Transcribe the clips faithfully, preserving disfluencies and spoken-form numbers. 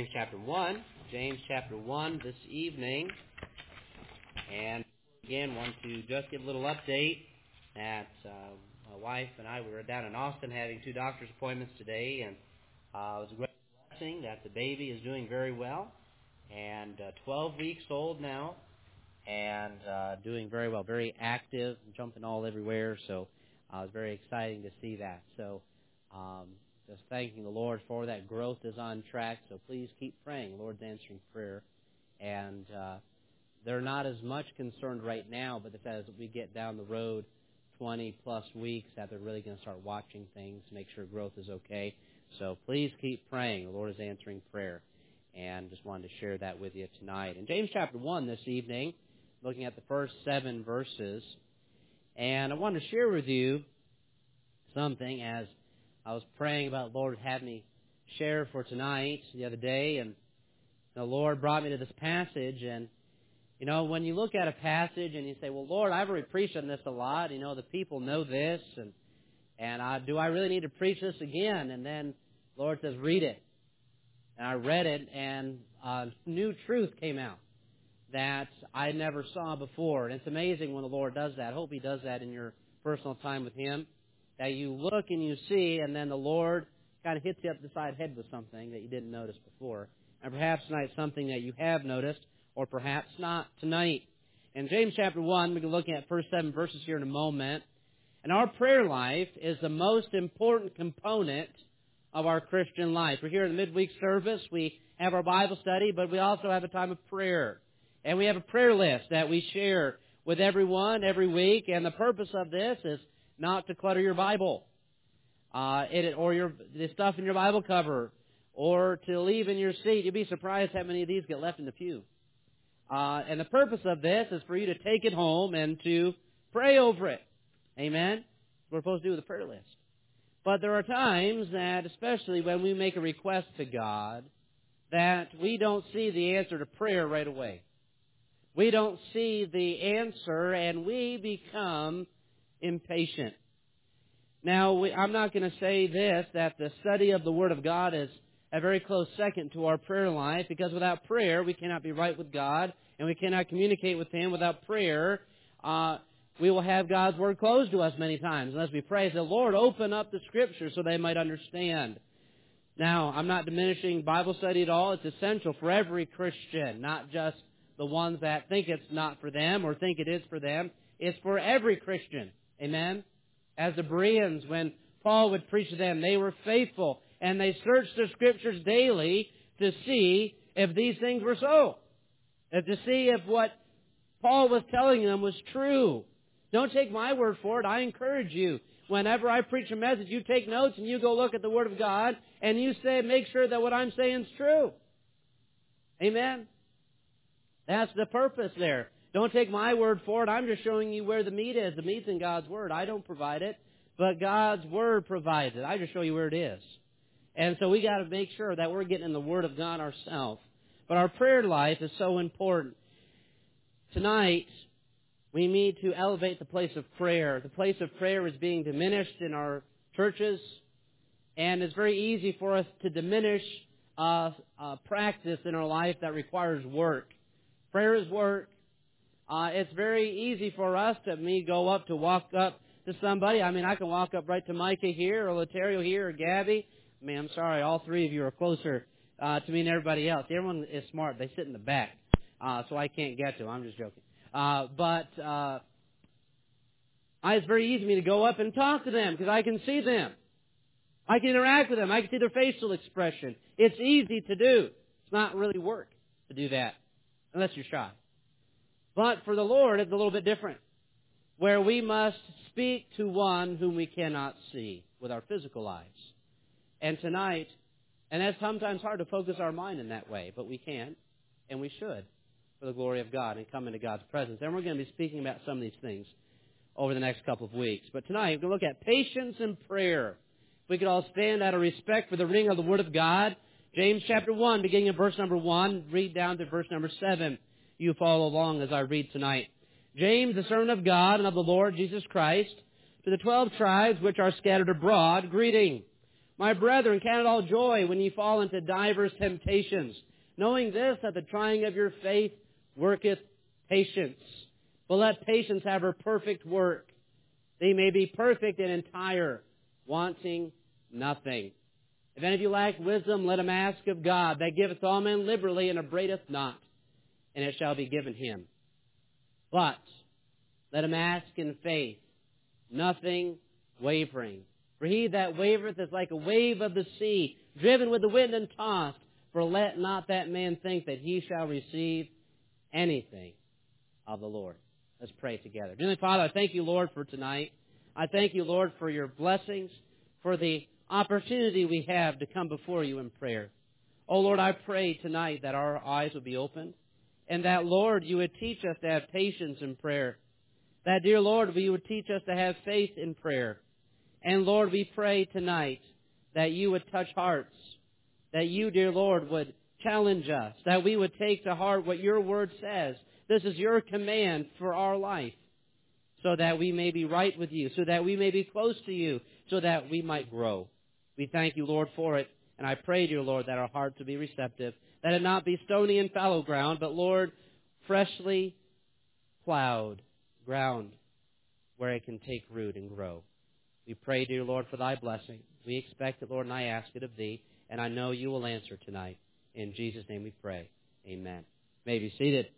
James chapter one. James chapter one this evening. And again, want to just give a little update that uh, my wife and I, we were down in Austin having two doctor's appointments today, and uh, it was a great blessing that the baby is doing very well, and uh, twelve weeks old now, and uh, doing very well, very active, jumping all everywhere, so uh, it was very exciting to see that. So um, just thanking the Lord for that. Growth is on track, so please keep praying. The Lord's answering prayer. And uh, they're not as much concerned right now, but as we get down the road twenty-plus weeks, that they're really going to start watching things to make sure growth is okay. So please keep praying. The Lord is answering prayer. And just wanted to share that with you tonight. In James chapter one this evening, looking at the first seven verses, and I wanted to share with you something as I was praying about the Lord had me share for tonight the other day, and the Lord brought me to this passage. And you know, when you look at a passage and you say, well, Lord, I've already preached on this a lot. You know, the people know this, and and I, do I really need to preach this again? And then the Lord says, read it. And I read it, and a new truth came out that I never saw before. And it's amazing when the Lord does that. I hope He does that in your personal time with Him, that you look and you see, and then the Lord kind of hits you up the side head with something that you didn't notice before. And perhaps tonight something that you have noticed, or perhaps not tonight. In James chapter one, we're going to look at first seven verses here in a moment. And our prayer life is the most important component of our Christian life. We're here in the midweek service. We have our Bible study, but we also have a time of prayer. And we have a prayer list that we share with everyone every week. And the purpose of this is not to clutter your Bible, uh, it, or your the stuff in your Bible cover, or to leave in your seat. You'd be surprised how many of these get left in the pew. Uh, and the purpose of this is for you to take it home and to pray over it. Amen? That's what we're supposed to do with a prayer list. But there are times that, especially when we make a request to God, that we don't see the answer to prayer right away. We don't see the answer, and we become impatient. Now, we, I'm not going to say this, that the study of the Word of God is a very close second to our prayer life, because without prayer, we cannot be right with God, and we cannot communicate with Him. Without prayer, uh, we will have God's Word closed to us many times, unless we pray, say, Lord, open up the Scriptures so they might understand. Now, I'm not diminishing Bible study at all. It's essential for every Christian, not just the ones that think it's not for them or think it is for them. It's for every Christian. Amen? As the Bereans, when Paul would preach to them, they were faithful, and they searched the Scriptures daily to see if these things were so, and to see if what Paul was telling them was true. Don't take my word for it. I encourage you, whenever I preach a message, you take notes and you go look at the Word of God, and you say, make sure that what I'm saying is true. Amen? That's the purpose there. Don't take my word for it. I'm just showing you where the meat is. The meat's in God's Word. I don't provide it, but God's Word provides it. I just show you where it is. And so we got to make sure that we're getting in the Word of God ourselves. But our prayer life is so important. Tonight, we need to elevate the place of prayer. The place of prayer is being diminished in our churches, and it's very easy for us to diminish uh, uh, practice in our life that requires work. Prayer is work. Uh, it's very easy for us to me go up to walk up to somebody. I mean, I can walk up right to Micah here, or Lotario here, or Gabby. I mean, I'm sorry, all three of you are closer uh, to me than everybody else. Everyone is smart. They sit in the back, uh, so I can't get to them. I'm just joking. Uh, but uh, it's very easy for me to go up and talk to them because I can see them. I can interact with them. I can see their facial expression. It's easy to do. It's not really work to do that unless you're shy. But for the Lord, it's a little bit different, where we must speak to one whom we cannot see with our physical eyes. And tonight, and that's sometimes hard to focus our mind in that way, but we can, and we should, for the glory of God and come into God's presence. And we're going to be speaking about some of these things over the next couple of weeks. But tonight, we're going to look at patience and prayer. We could all stand out of respect for the reading of the Word of God. James chapter one, beginning in verse number one, read down to verse number seven. You follow along as I read tonight. James, the servant of God and of the Lord Jesus Christ, to the twelve tribes which are scattered abroad, greeting. My brethren, count it all joy when ye fall into divers temptations, knowing this, that the trying of your faith worketh patience. But let patience have her perfect work, that ye may be perfect and entire, wanting nothing. If any of you lack wisdom, let him ask of God, that giveth all men liberally, and upbraideth not, and it shall be given him. But let him ask in faith, nothing wavering. For he that wavereth is like a wave of the sea, driven with the wind and tossed. For let not that man think that he shall receive anything of the Lord. Let's pray together. Dear Father, I thank you, Lord, for tonight. I thank you, Lord, for your blessings, for the opportunity we have to come before you in prayer. Oh, Lord, I pray tonight that our eyes would be opened, and that, Lord, you would teach us to have patience in prayer. That, dear Lord, you would teach us to have faith in prayer. And, Lord, we pray tonight that you would touch hearts, that you, dear Lord, would challenge us, that we would take to heart what your word says. This is your command for our life, so that we may be right with you, so that we may be close to you, so that we might grow. We thank you, Lord, for it. And I pray, dear Lord, that our hearts would be receptive, that it not be stony and fallow ground, but, Lord, freshly plowed ground where it can take root and grow. We pray, dear Lord, for thy blessing. We expect it, Lord, and I ask it of thee, and I know you will answer tonight. In Jesus' name we pray. Amen. You may be seated.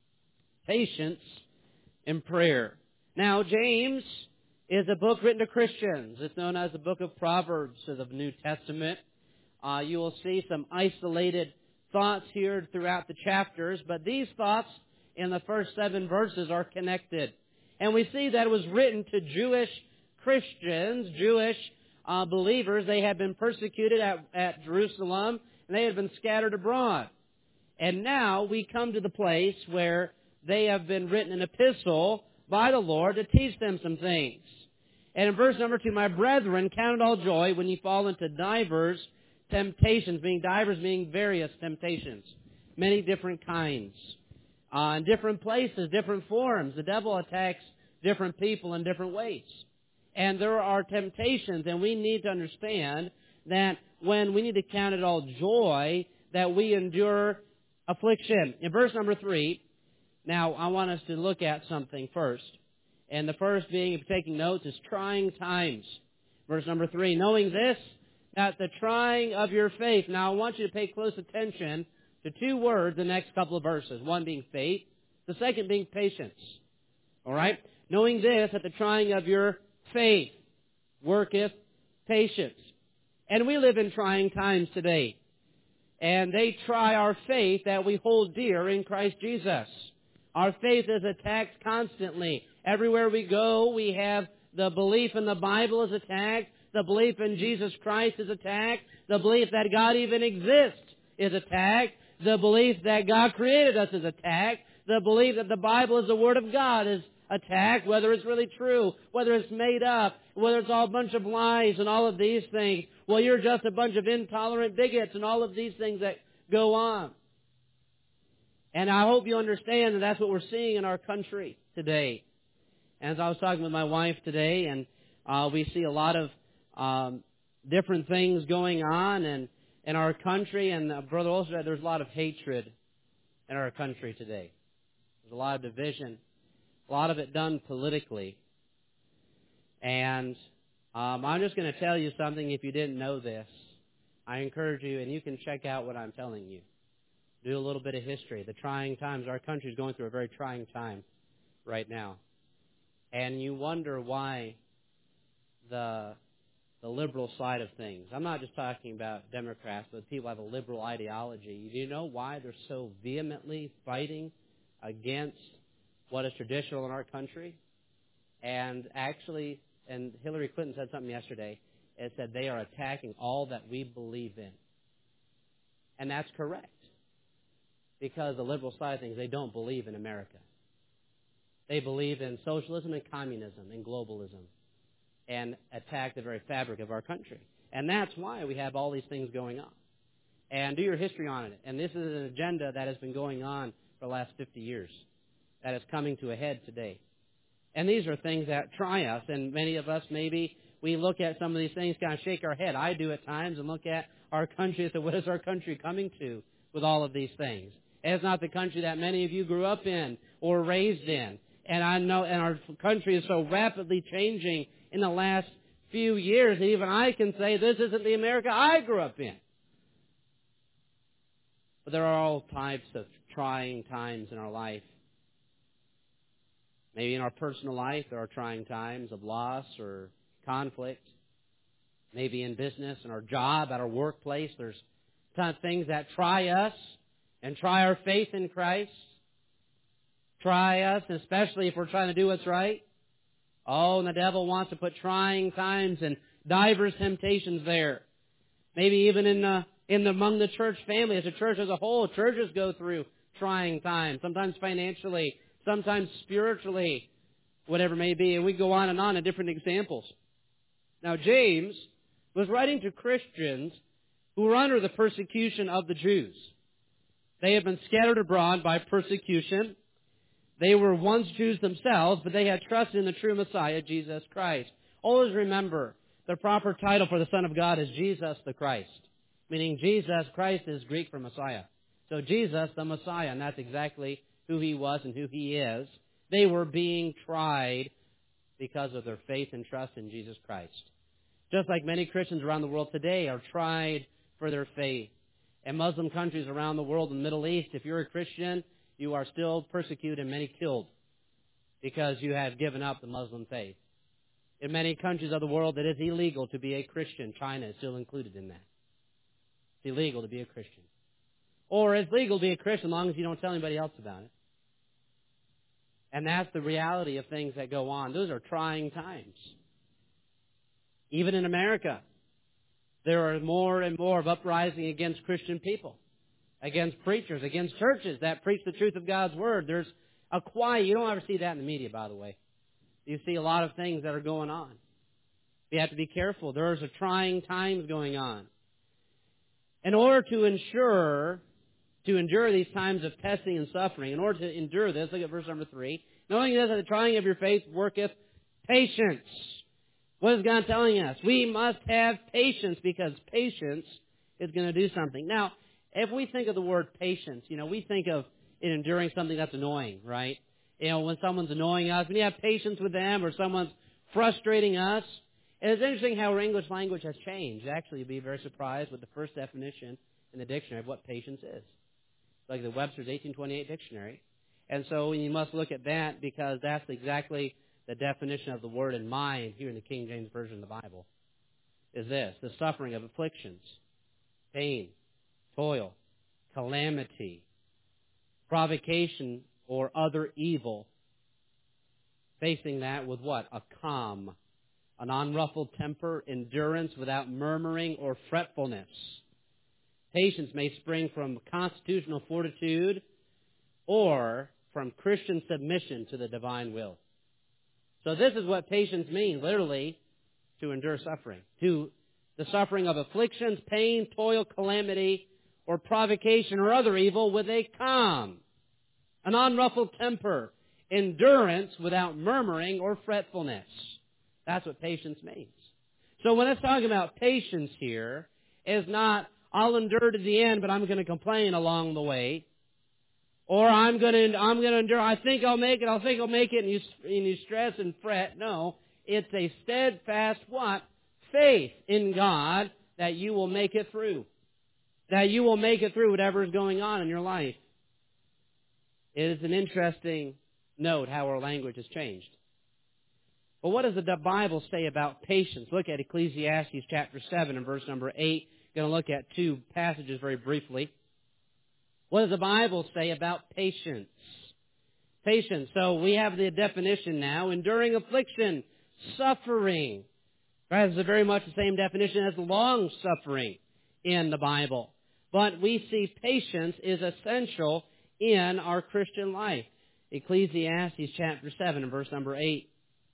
Patience in prayer. Now, James is a book written to Christians. It's known as the book of Proverbs of the New Testament. Uh, you will see some isolated thoughts here throughout the chapters, but these thoughts in the first seven verses are connected. And we see that it was written to Jewish Christians, Jewish uh, believers. They had been persecuted at, at Jerusalem, and they had been scattered abroad. And now we come to the place where they have been written an epistle by the Lord to teach them some things. And in verse number two, my brethren, count it all joy when ye fall into divers temptations, being divers meaning various temptations, many different kinds, uh, in different places, different forms. The devil attacks different people in different ways. And there are temptations, and we need to understand that when we need to count it all joy, that we endure affliction. In verse number three, now I want us to look at something first. And the first being, if you're taking notes, is trying times. Verse number three, knowing this, that the trying of your faith. Now I want you to pay close attention to two words the next couple of verses. One being faith, the second being patience. All right? Knowing this, that the trying of your faith worketh patience. And we live in trying times today. And they try our faith that we hold dear in Christ Jesus. Our faith is attacked constantly. Everywhere we go, we have the belief in the Bible is attacked. The belief in Jesus Christ is attacked. The belief that God even exists is attacked. The belief that God created us is attacked. The belief that the Bible is the Word of God is attacked, whether it's really true, whether it's made up, whether it's all a bunch of lies and all of these things. Well, you're just a bunch of intolerant bigots and all of these things that go on. And I hope you understand that that's what we're seeing in our country today. As I was talking with my wife today, and uh, we see a lot of um, different things going on in, in our country. And uh, Brother Olson said there's a lot of hatred in our country today. There's a lot of division. A lot of it done politically. And um, I'm just going to tell you something if you didn't know this. I encourage you, and you can check out what I'm telling you. Do a little bit of history. The trying times. Our country is going through a very trying time right now. And you wonder why the the liberal side of things. I'm not just talking about Democrats, but people have a liberal ideology. Do you know why they're so vehemently fighting against what is traditional in our country? And actually, and Hillary Clinton said something yesterday, it said they are attacking all that we believe in. And that's correct. Because the liberal side of things, they don't believe in America. They believe in socialism and communism and globalism and attack the very fabric of our country. And that's why we have all these things going on. And do your history on it. And this is an agenda that has been going on for the last fifty years. That is coming to a head today. And these are things that try us, and many of us maybe we look at some of these things, kind of shake our head. I do at times, and look at our country and say, what is our country coming to with all of these things? It's not the country that many of you grew up in or raised in. And I know, and our country is so rapidly changing in the last few years, and even I can say this isn't the America I grew up in. But there are all types of trying times in our life. Maybe in our personal life there are trying times of loss or conflict. Maybe in business, in our job, at our workplace, there's kind of things that try us and try our faith in Christ. Try us, especially if we're trying to do what's right. Oh, and the devil wants to put trying times and diverse temptations there. Maybe even in the, in the, among the church family, as a church as a whole, churches go through trying times, sometimes financially, sometimes spiritually, whatever it may be. And we go on and on in different examples. Now, James was writing to Christians who were under the persecution of the Jews. They had been scattered abroad by persecution. They were once Jews themselves, but they had trusted in the true Messiah, Jesus Christ. Always remember, the proper title for the Son of God is Jesus the Christ, meaning Jesus Christ is Greek for Messiah. So Jesus the Messiah, and that's exactly who He was and who He is. They were being tried because of their faith and trust in Jesus Christ. Just like many Christians around the world today are tried for their faith. In Muslim countries around the world, in the Middle East, if you're a Christian, you are still persecuted and many killed because you have given up the Muslim faith. In many countries of the world, it is illegal to be a Christian. China is still included in that. It's illegal to be a Christian. Or it's legal to be a Christian as long as you don't tell anybody else about it. And that's the reality of things that go on. Those are trying times. Even in America, there are more and more of uprising against Christian people, against preachers, against churches that preach the truth of God's Word. There's a quiet. You don't ever see that in the media, by the way. You see a lot of things that are going on. You have to be careful. There's a trying times going on. In order to ensure, to endure these times of testing and suffering, in order to endure this, look at verse number three. Knowing this, that the trying of your faith worketh patience. What is God telling us? We must have patience because patience is going to do something. Now, if we think of the word patience, you know, we think of it enduring something that's annoying, right? You know, when someone's annoying us, when you have patience with them or someone's frustrating us. And it's interesting how our English language has changed. Actually, you'd be very surprised with the first definition in the dictionary of what patience is. Like the Webster's eighteen twenty-eight dictionary. And so you must look at that because that's exactly the definition of the word in mind here in the King James Version of the Bible. Is this, the suffering of afflictions, pain, toil, calamity, provocation, or other evil. Facing that with what? A calm, an unruffled temper, endurance without murmuring or fretfulness. Patience may spring from constitutional fortitude or from Christian submission to the divine will. So this is what patience means, literally, to endure suffering. To the suffering of afflictions, pain, toil, calamity, or provocation or other evil with a calm, an unruffled temper, endurance without murmuring or fretfulness. That's what patience means. So when it's talking about patience here, it's not, I'll endure to the end, but I'm going to complain along the way. Or I'm going to, I'm going to endure, I think I'll make it, I think I'll make it, and you, and you stress and fret. No, it's a steadfast what? Faith in God that you will make it through. That you will make it through whatever is going on in your life. It is an interesting note how our language has changed. But what does the Bible say about patience? Look at Ecclesiastes chapter seven and verse number eight. Going to look at two passages very briefly. What does the Bible say about patience? Patience. So we have the definition now. Enduring affliction, suffering. That is very much the same definition as long suffering in the Bible. But we see patience is essential in our Christian life. Ecclesiastes chapter seven and verse number eight.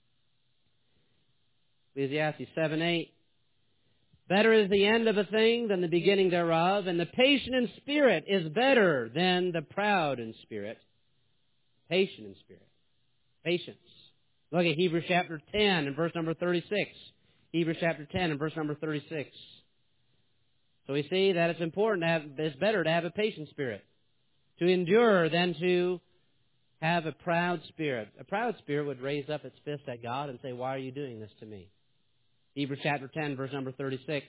Ecclesiastes seven eight. Better is the end of a thing than the beginning thereof, and the patient in spirit is better than the proud in spirit. Patient in spirit. Patience. Look at Hebrews chapter ten and verse number thirty-six. Hebrews chapter ten and verse number thirty-six. So we see that it's important to have, it's better to have a patient spirit, to endure than to have a proud spirit. A proud spirit would raise up its fist at God and say, why are you doing this to me? Hebrews chapter ten, verse number thirty-six.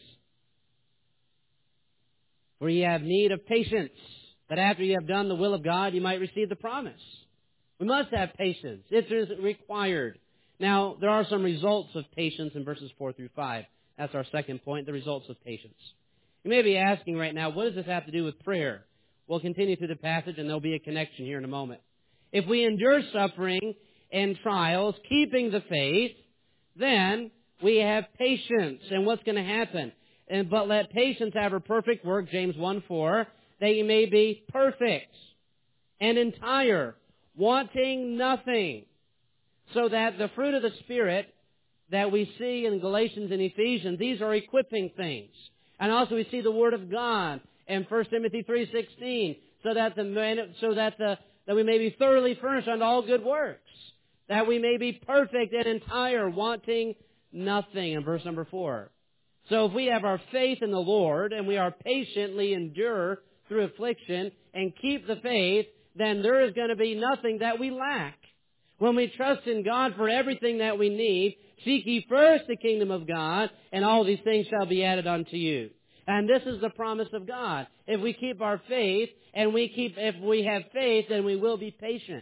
For ye have need of patience, that after you have done the will of God, you might receive the promise. We must have patience. It is required. Now, there are some results of patience in verses four through five. That's our second point, the results of patience. You may be asking right now, what does this have to do with prayer? We'll continue through the passage, and there'll be a connection here in a moment. If we endure suffering and trials, keeping the faith, then we have patience. And what's going to happen? And but let patience have her perfect work, James one four, that you may be perfect and entire, wanting nothing, so that the fruit of the Spirit that we see in Galatians and Ephesians, these are equipping things. And also we see the Word of God in First Timothy three sixteen, so that the so that the that we may be thoroughly furnished unto all good works, that we may be perfect and entire, wanting nothing, in verse number four. So if we have our faith in the Lord and we are patiently endure through affliction and keep the faith, then there is going to be nothing that we lack. When we trust in God for everything that we need, seek ye first the kingdom of God, and all these things shall be added unto you. And this is the promise of God. If we keep our faith, and we keep, if we have faith, then we will be patient.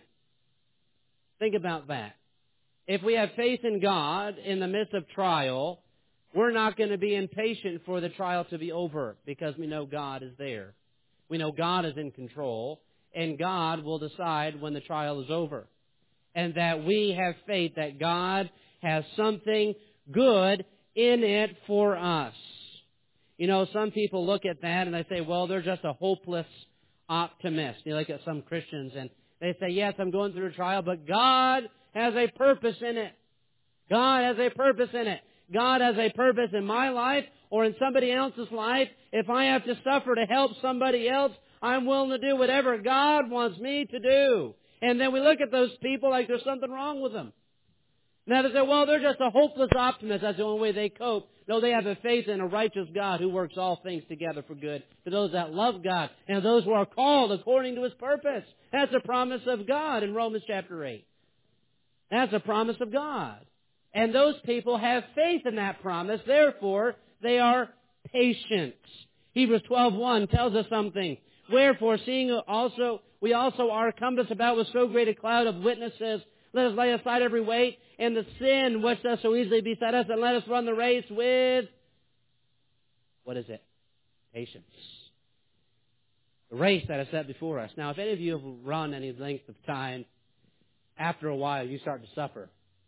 Think about that. If we have faith in God in the midst of trial, we're not going to be impatient for the trial to be over, because we know God is there. We know God is in control, and God will decide when the trial is over. And that we have faith that God has something good in it for us. You know, some people look at that and they say, well, they're just a hopeless optimist. You look at some Christians and they say, yes, I'm going through a trial, but God has a purpose in it. God has a purpose in it. God has a purpose in my life or in somebody else's life. If I have to suffer to help somebody else, I'm willing to do whatever God wants me to do. And then we look at those people like there's something wrong with them. Now they say, well, they're just a hopeless optimist. That's the only way they cope. No, they have a faith in a righteous God who works all things together for good to those that love God and those who are called according to His purpose. That's a promise of God in Romans chapter eight. That's a promise of God. And those people have faith in that promise. Therefore, they are patient. Hebrews twelve one tells us something. Wherefore, seeing also we also are compassed about with so great a cloud of witnesses, let us lay aside every weight and the sin which does so easily beset us, and let us run the race with, what is it? Patience. The race that is set before us. Now, if any of you have run any length of time, after a while you start to suffer.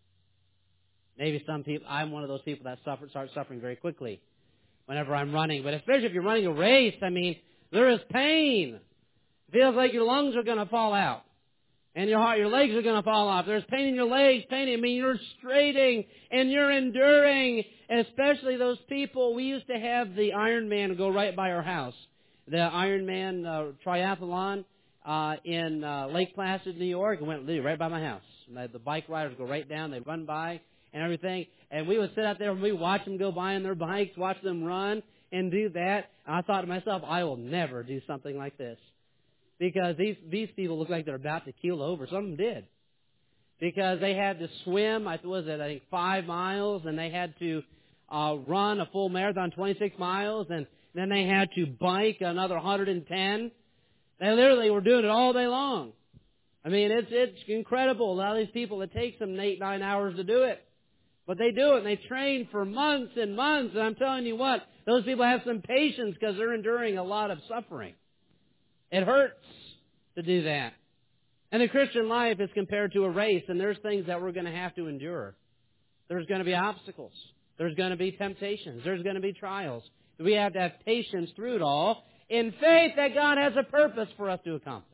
Maybe some people, I'm one of those people that suffer, start suffering very quickly whenever I'm running. But especially if you're running a race, I mean, there is pain. It feels like your lungs are going to fall out. And your heart, your legs are going to fall off. There's pain in your legs, pain. I mean, you're straining and you're enduring. And especially those people, we used to have the Ironman go right by our house. The Ironman uh, triathlon uh, in uh, Lake Placid, New York, it went right by my house. The bike riders go right down, they run by and everything. And we would sit out there and we watch them go by on their bikes, watch them run and do that. And I thought to myself, I will never do something like this. Because these, these people look like they're about to keel over. Some of them did. Because they had to swim, I was it, I think, five miles, and they had to uh, run a full marathon, twenty-six miles, and then they had to bike another one hundred ten. They literally were doing it all day long. I mean, it's it's incredible. A lot of these people, it takes them eight, nine hours to do it. But they do it, and they train for months and months, and I'm telling you what, those people have some patience because they're enduring a lot of suffering. It hurts to do that. And the Christian life is compared to a race, and there's things that we're going to have to endure. There's going to be obstacles. There's going to be temptations. There's going to be trials. We have to have patience through it all in faith that God has a purpose for us to accomplish.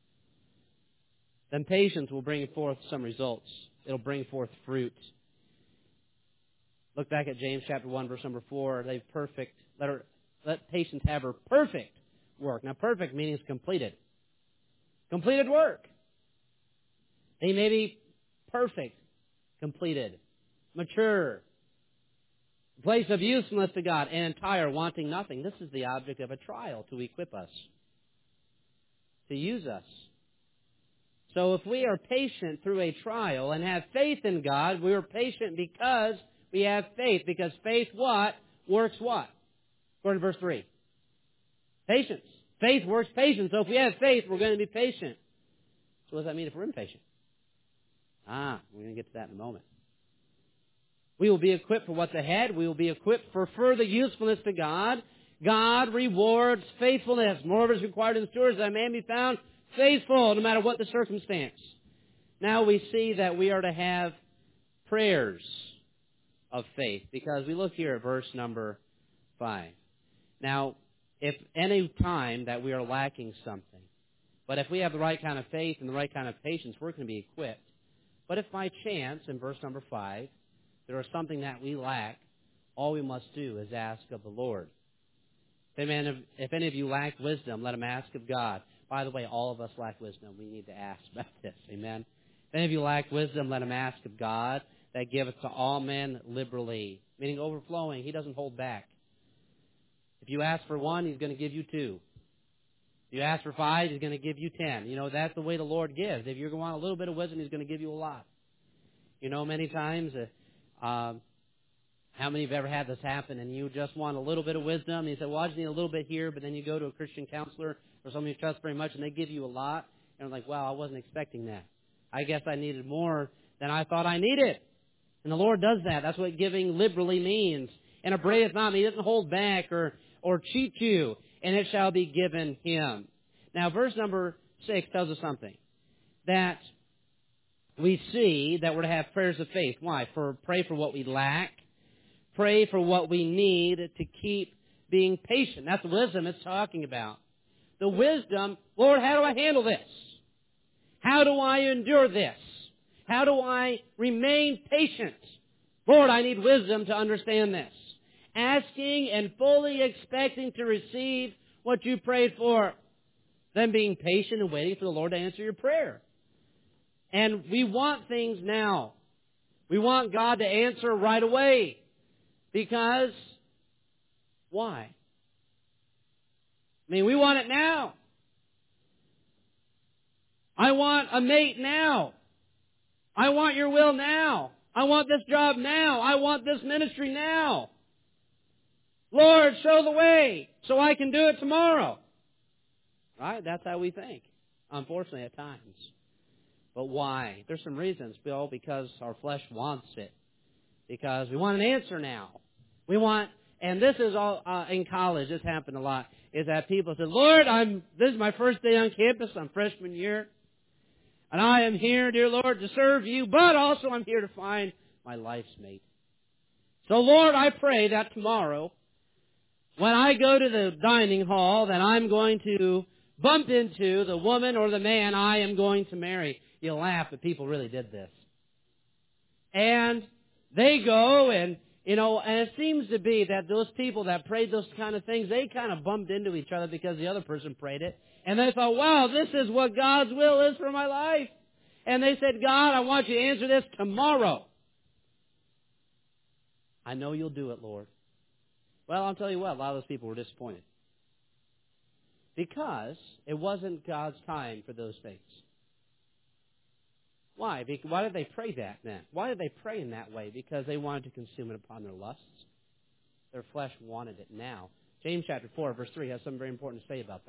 Then patience will bring forth some results. It'll bring forth fruit. Look back at James chapter one, verse number four. They perfect. Let her, let patience have her perfect work. Now, perfect means completed. Completed work. They may be perfect, completed, mature, place of usefulness to God, and entire, wanting nothing. This is the object of a trial, to equip us, to use us. So if we are patient through a trial and have faith in God, we are patient because we have faith. Because faith what? Works what? According to verse three. Patience. Faith works patience. So if we have faith, we're going to be patient. So what does that mean if we're impatient? Ah, we're going to get to that in a moment. We will be equipped for what's ahead. We will be equipped for further usefulness to God. God rewards faithfulness. Moreover, is required in stewards that a man be found faithful, no matter what the circumstance. Now we see that we are to have prayers of faith, because we look here at verse number five. Now, if any time that we are lacking something, but if we have the right kind of faith and the right kind of patience, we're going to be equipped. But if by chance, in verse number five, there is something that we lack, all we must do is ask of the Lord. If any, of, if any of you lack wisdom, let him ask of God. By the way, all of us lack wisdom. We need to ask about this. Amen? If any of you lack wisdom, let him ask of God, that giveth to all men liberally, meaning overflowing. He doesn't hold back. If you ask for one, he's going to give you two. If you ask for five, he's going to give you ten. You know, that's the way the Lord gives. If you're going to want a little bit of wisdom, he's going to give you a lot. You know, many times... Uh, Um, how many of you have ever had this happen and you just want a little bit of wisdom? And you say, well, I just need a little bit here, but then you go to a Christian counselor or someone you trust very much and they give you a lot. And I'm like, wow, I wasn't expecting that. I guess I needed more than I thought I needed. And the Lord does that. That's what giving liberally means. And upbraideth not, he doesn't hold back or, or cheat you, and it shall be given him. Now, verse number six tells us something. That we see that we're to have prayers of faith. Why? For pray for what we lack. Pray for what we need to keep being patient. That's the wisdom it's talking about. The wisdom, Lord, how do I handle this? How do I endure this? How do I remain patient? Lord, I need wisdom to understand this. Asking and fully expecting to receive what you prayed for. Then being patient and waiting for the Lord to answer your prayer. And we want things now. We want God to answer right away. Because, why? I mean, we want it now. I want a mate now. I want your will now. I want this job now. I want this ministry now. Lord, show the way so I can do it tomorrow. Right? That's how we think, unfortunately, at times. But why? There's some reasons, Bill, because our flesh wants it. Because we want an answer now. We want, and this is all, uh, in college, this happened a lot, is that people said, Lord, I'm, this is my first day on campus, I'm freshman year, and I am here, dear Lord, to serve you, but also I'm here to find my life's mate. So, Lord, I pray that tomorrow, when I go to the dining hall, that I'm going to bump into the woman or the man I am going to marry. You'll laugh, but people really did this. And they go and, you know, and it seems to be that those people that prayed those kind of things, they kind of bumped into each other because the other person prayed it. And they thought, wow, this is what God's will is for my life. And they said, God, I want you to answer this tomorrow. I know you'll do it, Lord. Well, I'll tell you what, a lot of those people were disappointed. Because it wasn't God's time for those things. Why? Because, why did they pray that then? Why did they pray in that way? Because they wanted to consume it upon their lusts. Their flesh wanted it now. James chapter four, verse three has something very important to say about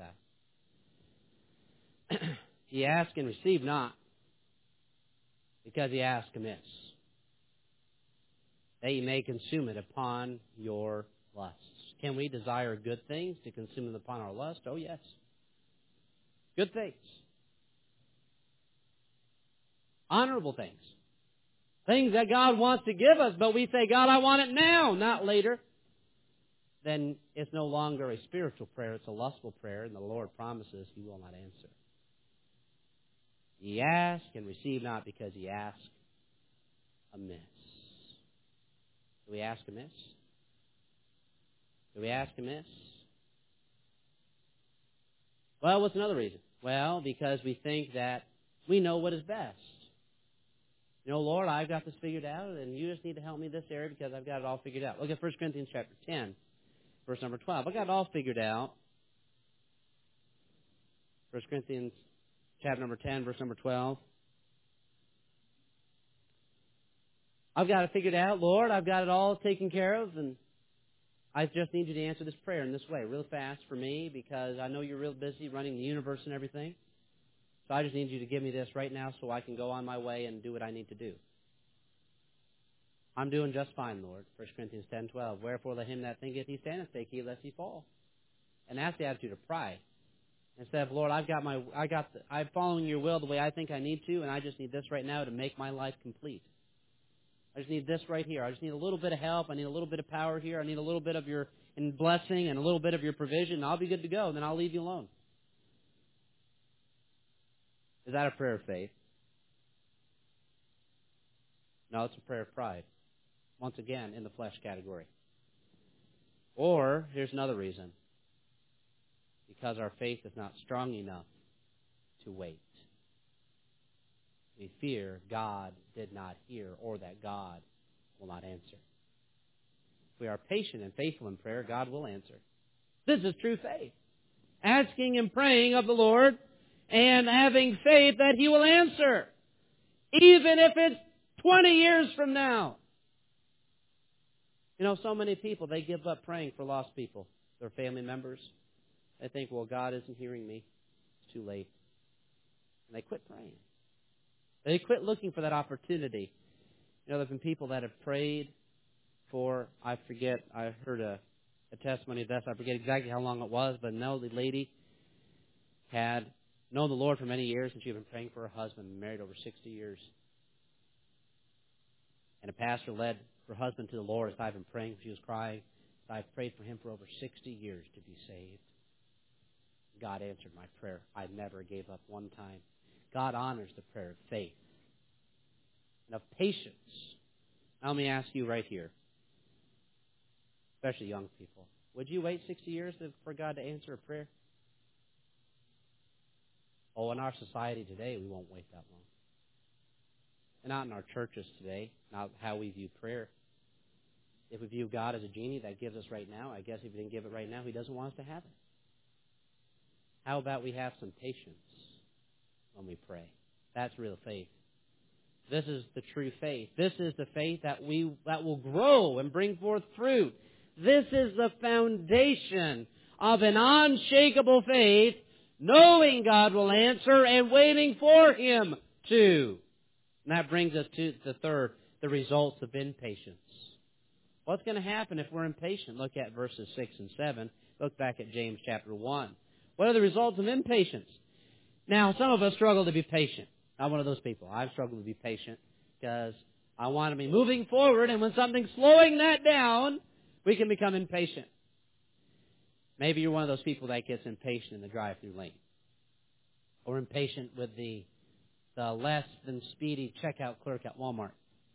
that. Ye ask and receive not, because ye ask amiss, that ye may consume it upon your lusts. Can we desire good things to consume them upon our lust? Oh, yes. Good things. Honorable things. Things that God wants to give us, but we say, God, I want it now, not later. Then it's no longer a spiritual prayer, it's a lustful prayer, and the Lord promises He will not answer. Ye ask and receive not, because ye ask amiss. Do we ask amiss? Do we ask amiss? Well, what's another reason? Well, because we think that we know what is best. You know, Lord, I've got this figured out, and you just need to help me in this area because I've got it all figured out. Look at First Corinthians chapter ten, verse number twelve. I've got it all figured out. First Corinthians chapter number ten, verse number twelve. I've got it figured out, Lord. I've got it all taken care of, and I just need you to answer this prayer in this way, real fast for me, because I know you're real busy running the universe and everything. So I just need you to give me this right now so I can go on my way and do what I need to do. I'm doing just fine, Lord. First Corinthians ten twelve. Wherefore let him that thinketh he standeth take heed lest he fall. And that's the attitude of pride. Instead of, Lord, I've got my, I got, the, I'm following your will the way I think I need to, and I just need this right now to make my life complete. I just need this right here. I just need a little bit of help. I need a little bit of power here. I need a little bit of your blessing and a little bit of your provision, and I'll be good to go, and then I'll leave you alone. Is that a prayer of faith? No, it's a prayer of pride. Once again, in the flesh category. Or, here's another reason. Because our faith is not strong enough to wait. We fear God did not hear or that God will not answer. If we are patient and faithful in prayer, God will answer. This is true faith. Asking and praying of the Lord and having faith that He will answer. Even if it's twenty years from now. You know, so many people, they give up praying for lost people, their family members. They think, well, God isn't hearing me. It's too late. And they quit praying. They quit looking for that opportunity. You know, there have been people that have prayed for, I forget, I heard a, a testimony of this. I forget exactly how long it was, but an elderly lady had known the Lord for many years, and she had been praying for her husband, married over sixty years. And a pastor led her husband to the Lord as I've been praying. She was crying. I've prayed for him for over sixty years to be saved. God answered my prayer. I never gave up one time. God honors the prayer of faith and of patience. Now let me ask you right here, especially young people, would you wait sixty years for God to answer a prayer? Oh, in our society today, we won't wait that long. And not in our churches today, not how we view prayer. If we view God as a genie that gives us right now, I guess if He didn't give it right now, He doesn't want us to have it. How about we have some patience when we pray? That's real faith. This is the true faith. This is the faith that we that will grow and bring forth fruit. This is the foundation of an unshakable faith, knowing God will answer and waiting for Him to. And that brings us to the third, the results of impatience. What's going to happen if we're impatient? Look at verses six and seven. Look back at James chapter one. What are the results of impatience? Now, some of us struggle to be patient. I'm one of those people. I've struggled to be patient because I want to be moving forward, and when something's slowing that down, we can become impatient. Maybe you're one of those people that gets impatient in the drive-through lane, or impatient with the the less than speedy checkout clerk at Walmart,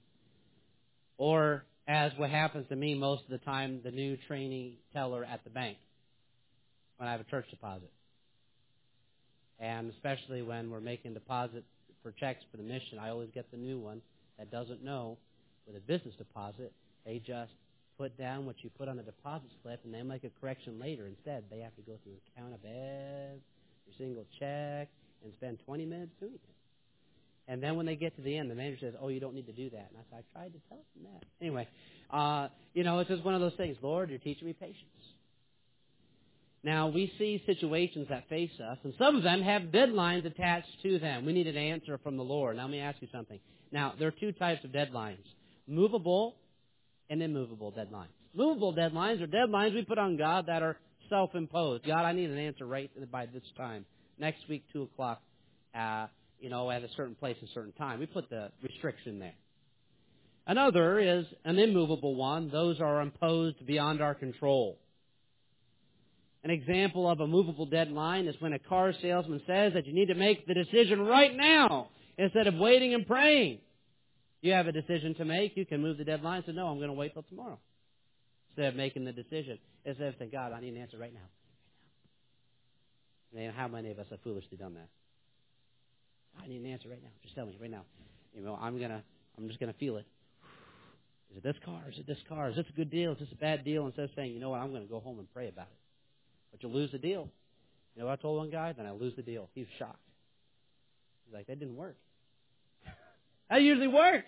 or as what happens to me most of the time, the new trainee teller at the bank when I have a church deposit. And especially when we're making deposit for checks for the mission, I always get the new one that doesn't know with a business deposit, they just put down what you put on the deposit slip and they make a correction later. Instead, they have to go through a count of every single check and spend twenty minutes doing it. And then when they get to the end, the manager says, oh, you don't need to do that. And I said, I tried to tell them that. Anyway, uh, you know, it's just one of those things. Lord, you're teaching me patience. Now, we see situations that face us, and some of them have deadlines attached to them. We need an answer from the Lord. Now, let me ask you something. Now, there are two types of deadlines, movable and immovable deadlines. Movable deadlines are deadlines we put on God that are self-imposed. God, I need an answer right by this time. Next week, two o'clock, uh, you know, at a certain place, a certain time. We put the restriction there. Another is an immovable one. Those are imposed beyond our control. An example of a movable deadline is when a car salesman says that you need to make the decision right now instead of waiting and praying. You have a decision to make. You can move the deadline and say, no, I'm going to wait till tomorrow. Instead of making the decision. Instead of saying, God, I need an answer right now. And how many of us have foolishly done that? I need an answer right now. Just tell me right now. You know, I'm going to I'm just going to feel it. Is it this car? Is it this car? Is this a good deal? Is this a bad deal? Instead of saying, you know what, I'm going to go home and pray about it. But you'll lose the deal. You know what I told one guy? Then I lose the deal. He was shocked. He's like, that didn't work. That usually works.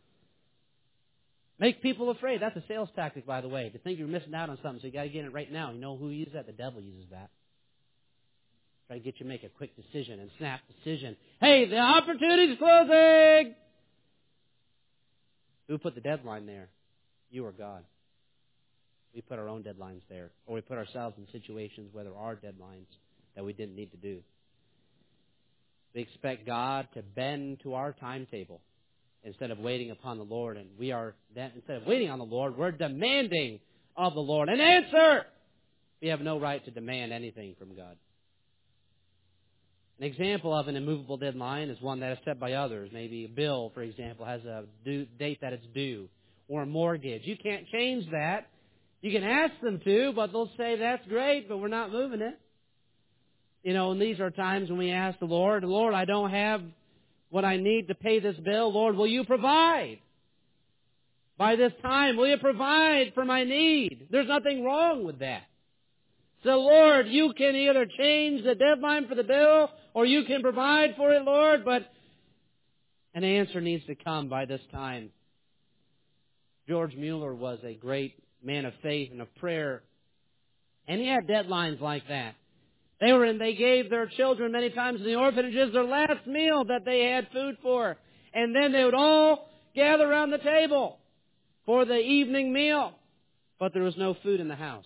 Make people afraid. That's a sales tactic, by the way. To think you're missing out on something, so you got to get it right now. You know who uses that? The devil uses that. Try to get you to make a quick decision and snap decision. Hey, the opportunity's closing! Who put the deadline there? You or God? We put our own deadlines there. Or we put ourselves in situations where there are deadlines that we didn't need to do. We expect God to bend to our timetable instead of waiting upon the Lord. And we are, instead of waiting on the Lord, we're demanding of the Lord an answer. We have no right to demand anything from God. An example of an immovable deadline is one that is set by others. Maybe a bill, for example, has a due date that it's due, or a mortgage. You can't change that. You can ask them to, but they'll say, that's great, but we're not moving it. You know, and these are times when we ask the Lord, Lord, I don't have what I need to pay this bill. Lord, will you provide? By this time, will you provide for my need? There's nothing wrong with that. So, Lord, you can either change the deadline for the bill or you can provide for it, Lord, but an answer needs to come by this time. George Mueller was a great man of faith and of prayer, and he had deadlines like that. They were in, they gave their children many times in the orphanages their last meal that they had food for, and then they would all gather around the table for the evening meal, but there was no food in the house.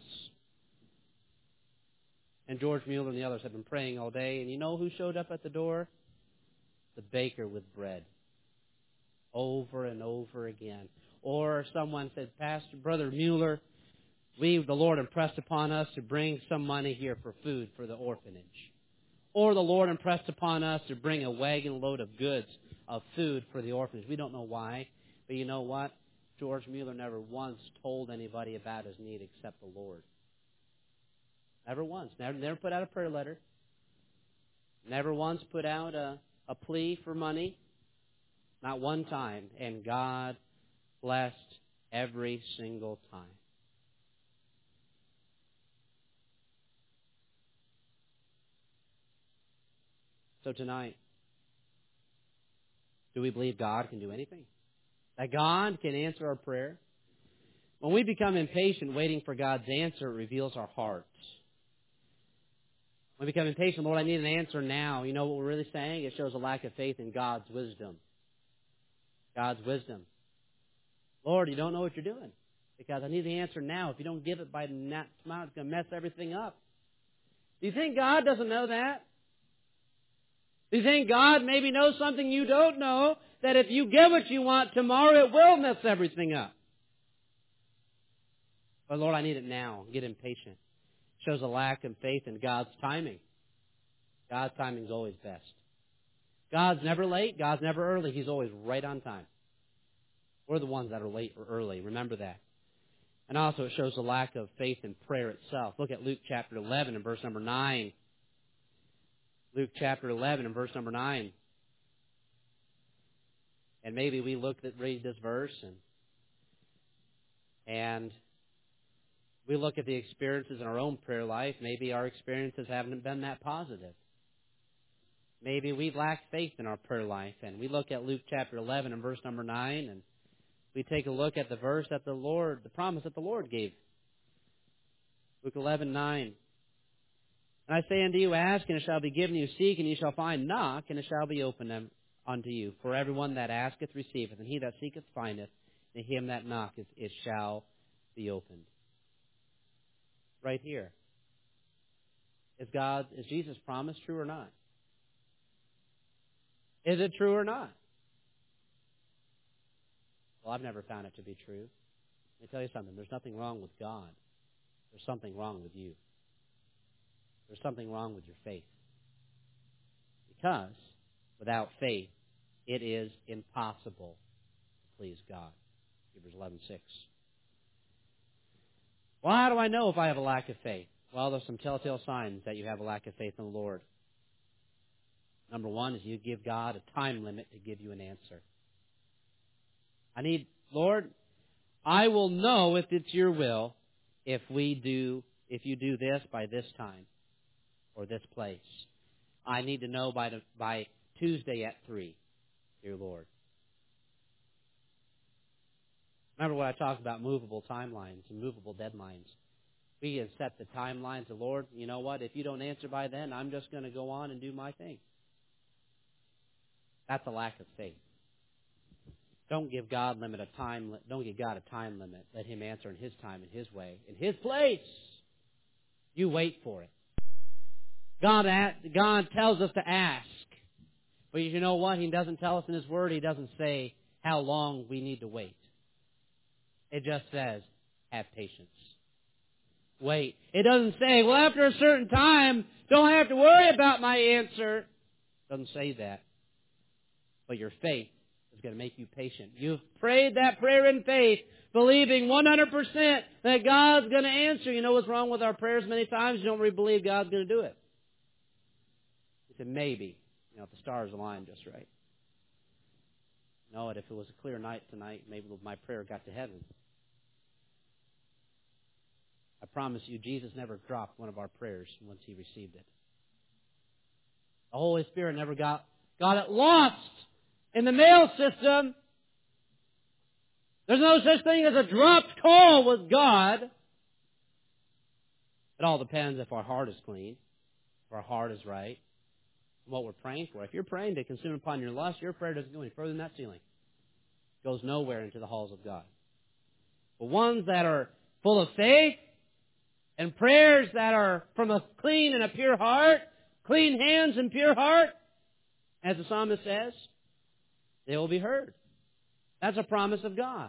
And George Mueller and the others had been praying all day. And you know who showed up at the door? The baker with bread. Over and over again. Or someone said, Pastor, Brother Mueller, we, the Lord impressed upon us to bring some money here for food for the orphanage. Or the Lord impressed upon us to bring a wagon load of goods, of food for the orphanage. We don't know why. But you know what? George Mueller never once told anybody about his need except the Lord. Never once. Never, never put out a prayer letter. Never once put out a, a plea for money. Not one time. And God blessed every single time. So tonight, do we believe God can do anything? That God can answer our prayer? When we become impatient waiting for God's answer, it reveals our hearts. When we become impatient, Lord, I need an answer now. You know what we're really saying? It shows a lack of faith in God's wisdom. God's wisdom. Lord, you don't know what you're doing because I need the answer now. If you don't give it by tomorrow, it's going to mess everything up. Do you think God doesn't know that? Do you think God maybe knows something you don't know, that if you get what you want tomorrow, it will mess everything up? But Lord, I need it now. Get impatient. Shows a lack of faith in God's timing. God's timing is always best. God's never late. God's never early. He's always right on time. We're the ones that are late or early. Remember that. And also it shows a lack of faith in prayer itself. Look at Luke chapter eleven and verse number nine. Luke chapter eleven and verse number nine. And maybe we look at read this verse and and we look at the experiences in our own prayer life. Maybe our experiences haven't been that positive. Maybe we lack faith in our prayer life. And we look at Luke chapter eleven and verse number nine, and we take a look at the verse that the Lord, the promise that the Lord gave. Luke eleven nine. And I say unto you, ask, and it shall be given you. Seek, and ye shall find. Knock, and it shall be opened unto you. For everyone that asketh receiveth, and he that seeketh findeth, and him that knocketh it shall be opened. Right here. Is God, is Jesus' promise true or not? Is it true or not? Well, I've never found it to be true. Let me tell you something. There's nothing wrong with God. There's something wrong with you. There's something wrong with your faith. Because without faith, it is impossible to please God. Hebrews eleven six. Well, how do I know if I have a lack of faith? Well, there's some telltale signs that you have a lack of faith in the Lord. Number one is you give God a time limit to give you an answer. I need, Lord, I will know if it's your will if we do, if you do this by this time or this place. I need to know by the, by Tuesday at three, dear Lord. Remember what I talked about, movable timelines and movable deadlines. We can set the timelines of, Lord, you know what, if you don't answer by then, I'm just going to go on and do my thing. That's a lack of faith. Don't give God limit a time. Don't give God a time limit. Let Him answer in His time, in His way, in His place. You wait for it. God, God tells us to ask, but you know what? He doesn't tell us in His Word. He doesn't say how long we need to wait. It just says, have patience. Wait. It doesn't say, well, after a certain time, don't have to worry about my answer. It doesn't say that. But your faith is going to make you patient. You've prayed that prayer in faith, believing one hundred percent that God's going to answer. You know what's wrong with our prayers many times? You don't really believe God's going to do it. You said, maybe. You know, if the stars align just right. No, if it was a clear night tonight, maybe my prayer got to heaven. I promise you, Jesus never dropped one of our prayers once He received it. The Holy Spirit never got, got it lost in the mail system. There's no such thing as a dropped call with God. It all depends if our heart is clean, if our heart is right, and what we're praying for. If you're praying to consume upon your lust, your prayer doesn't go any further than that ceiling. It goes nowhere into the halls of God. But ones that are full of faith, and prayers that are from a clean and a pure heart, clean hands and pure heart, as the psalmist says, they will be heard. That's a promise of God.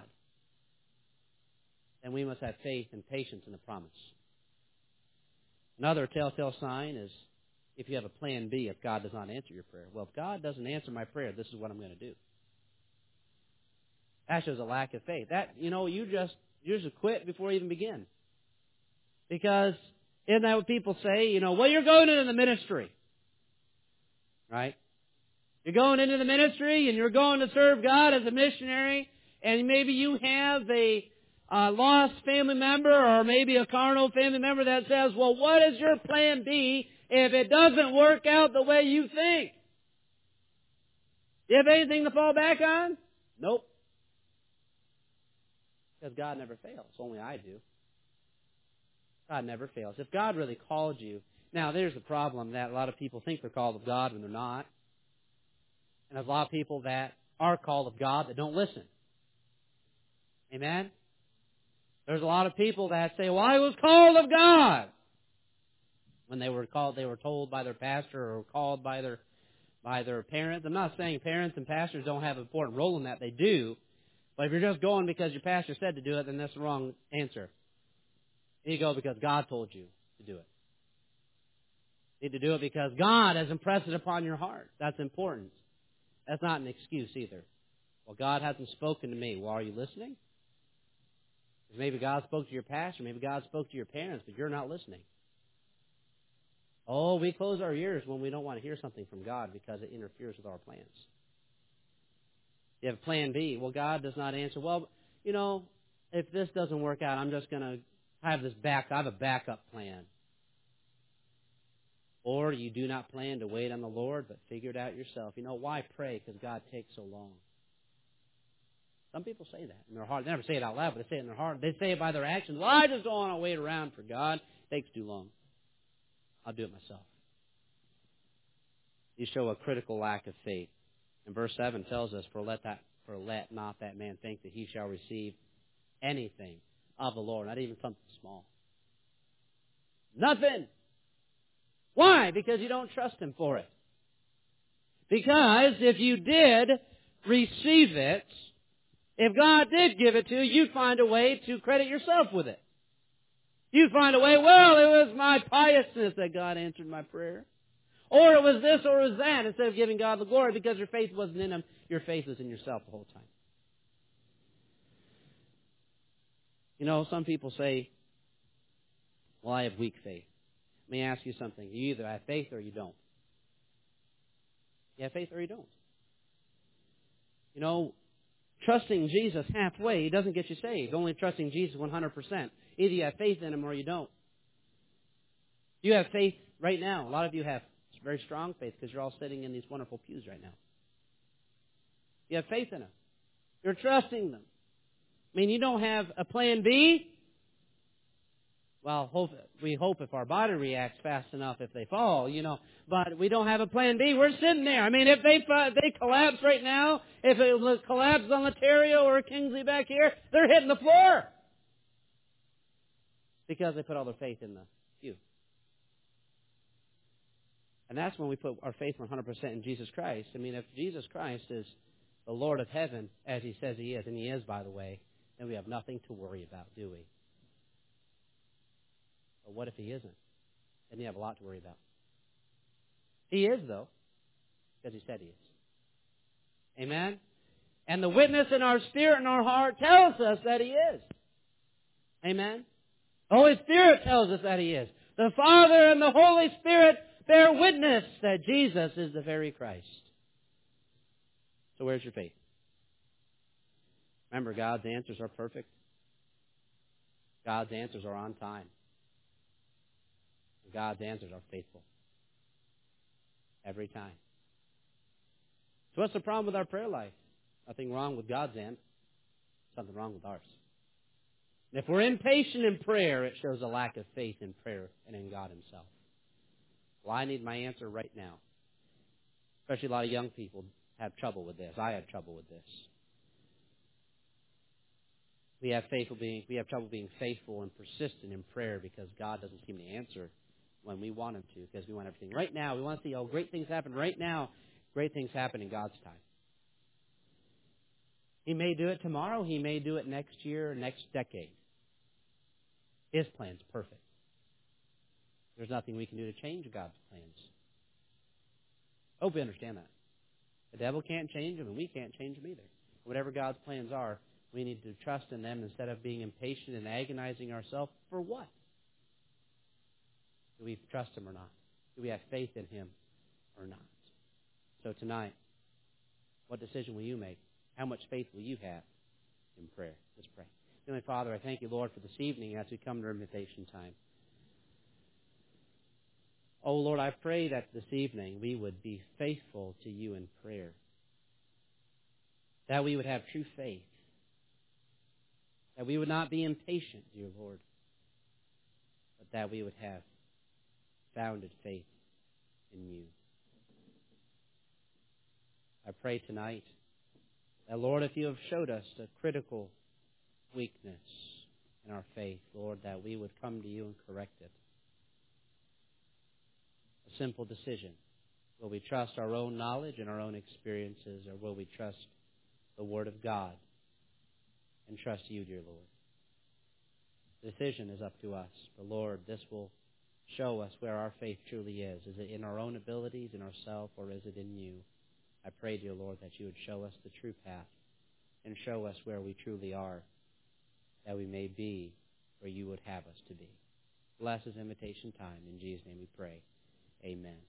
And we must have faith and patience in the promise. Another telltale sign is if you have a plan B if God does not answer your prayer. Well, if God doesn't answer my prayer, this is what I'm going to do. That shows a lack of faith. That, you know, you just, you just quit before you even begin. Because isn't that what people say? You know, well, you're going into the ministry. Right? You're going into the ministry and you're going to serve God as a missionary, and maybe you have a uh, lost family member or maybe a carnal family member that says, well, what is your plan B if it doesn't work out the way you think? Do you have anything to fall back on? Nope. Because God never fails. Only I do. God never fails. If God really called you, now there's the problem that a lot of people think they're called of God when they're not. And there's a lot of people that are called of God that don't listen. Amen? There's a lot of people that say, well, I was called of God. When they were called, they were told by their pastor or called by their by their parents. I'm not saying parents and pastors don't have an important role in that. They do. But if you're just going because your pastor said to do it, then that's the wrong answer. You need to go because God told you to do it. You need to do it because God has impressed it upon your heart. That's important. That's not an excuse either. Well, God hasn't spoken to me. Well, are you listening? Because maybe God spoke to your pastor. Maybe God spoke to your parents, but you're not listening. Oh, we close our ears when we don't want to hear something from God because it interferes with our plans. You have plan B. Well, God does not answer. Well, you know, if this doesn't work out, I'm just going to have this back. I have a backup plan. Or you do not plan to wait on the Lord, but figure it out yourself. You know, why pray? Because God takes so long. Some people say that in their heart. They never say it out loud, but they say it in their heart. They say it by their actions. Well, I just don't want to wait around for God. It takes too long. I'll do it myself. You show a critical lack of faith. And verse seven tells us, for let that, for let not that man think that he shall receive anything of the Lord, not even something small. Nothing. Why? Because you don't trust Him for it. Because if you did receive it, if God did give it to you, you'd find a way to credit yourself with it. You'd find a way, well, it was my piousness that God answered my prayer. Or it was this or it was that, instead of giving God the glory, because your faith wasn't in Him, your faith was in yourself the whole time. You know, some people say, well, I have weak faith. Let me ask you something. You either have faith or you don't. You have faith or you don't. You know, trusting Jesus halfway doesn't get you saved. Only trusting Jesus one hundred percent. Either you have faith in Him or you don't. You have faith right now. A lot of you have very strong faith because you're all sitting in these wonderful pews right now. You have faith in Him. You're trusting them. I mean, you don't have a plan B? Well, hope, we hope if our body reacts fast enough if they fall, you know. But we don't have a plan B. We're sitting there. I mean, if they if they collapse right now, if it collapses on Ontario or Kingsley back here, they're hitting the floor. Because they put all their faith in the pew. And that's when we put our faith one hundred percent in Jesus Christ. I mean, if Jesus Christ is the Lord of heaven, as He says He is, and He is, by the way, then we have nothing to worry about, do we? But what if He isn't? Then you have a lot to worry about. He is, though, because He said He is. Amen? And the witness in our spirit and our heart tells us that He is. Amen? The Holy Spirit tells us that He is. The Father and the Holy Spirit bear witness that Jesus is the very Christ. So where's your faith? Remember, God's answers are perfect. God's answers are on time. God's answers are faithful. Every time. So what's the problem with our prayer life? Nothing wrong with God's end. Something wrong with ours. And if we're impatient in prayer, it shows a lack of faith in prayer and in God Himself. Well, I need my answer right now. Especially a lot of young people have trouble with this. I have trouble with this. We have faithful being, we have trouble being faithful and persistent in prayer because God doesn't seem to answer when we want Him to, because we want everything right now. We want to see, oh, great things happen right now. Great things happen in God's time. He may do it tomorrow. He may do it next year or next decade. His plan's perfect. There's nothing we can do to change God's plans. I hope you understand that. The devil can't change them, and we can't change them either. Whatever God's plans are, we need to trust in them instead of being impatient and agonizing ourselves. For what? Do we trust Him or not? Do we have faith in Him or not? So tonight, what decision will you make? How much faith will you have in prayer? Let's pray. Heavenly Father, I thank You, Lord, for this evening as we come to invitation time. Oh, Lord, I pray that this evening we would be faithful to You in prayer. That we would have true faith. That we would not be impatient, dear Lord, but that we would have founded faith in You. I pray tonight that, Lord, if You have showed us a critical weakness in our faith, Lord, that we would come to You and correct it. A simple decision. Will we trust our own knowledge and our own experiences, or will we trust the Word of God and trust You, dear Lord? The decision is up to us. But, Lord, this will show us where our faith truly is. Is it in our own abilities, in ourselves, or is it in You? I pray, dear Lord, that You would show us the true path and show us where we truly are, that we may be where You would have us to be. Bless this invitation time. In Jesus' name we pray. Amen.